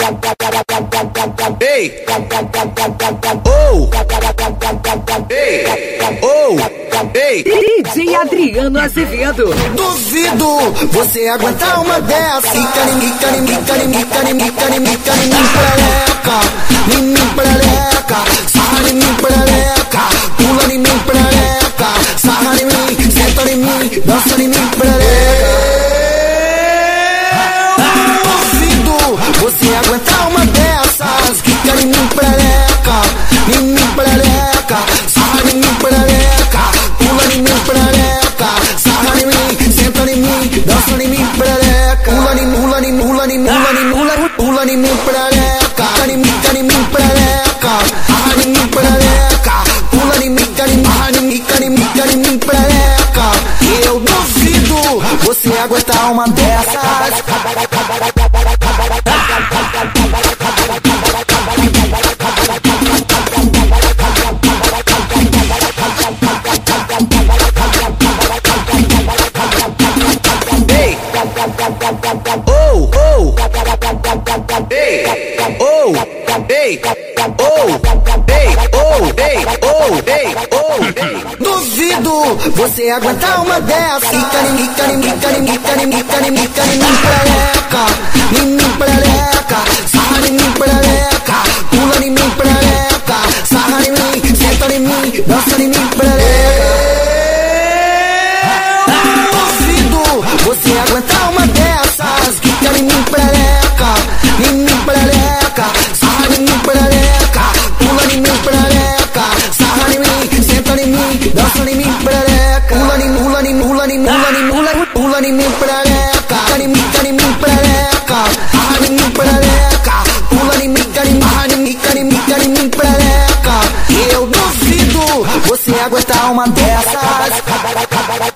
Ei, oh, ei, oh, ei. DJ Adriano Azevedo. Duvido você aguentar uma dessa. Mica, mica, mica, mica, mica, mica, em mim preleca, sarra em mim preleca, pula em mim preleca, sarra em mim, senta em mim, dança em mim preleca. Duvido você aguentar uma dessas. Quica em mim preleca, sarra em mim preleca, pula em mim preleca, sarra em mim, senta em mim, dança em mim preleca, pula em mim, pula em mim, pula em mim, pula em mim preleca, em mim preleca, sarra em mim preleca, pula em mim, em mim preleca. Eu duvido você aguentar uma dessas. Oh, oh, ei, oh, ei, oh, ei, oh, ei, oh, ei, oh, ei. Duvido você aguentar uma dessa. Mica, mica, mica, mica, mica, mica, em mim preleca, sarra em mim preleca, pula em mim preleca, sarra em mim, senta em mim, dança em mim preleca. Você aguentar uma dessas. Quica em mim preleca, sarra em mim preleca, pula em mim preleca, sarra em mim, senta em mim, dança em mim preleca, pula em mim, pula em mim, pula em mim, pula em mim preleca, em mim preleca, sarra em mim preleca, pula em mim preleca. Eu duvido você aguentar uma dessas.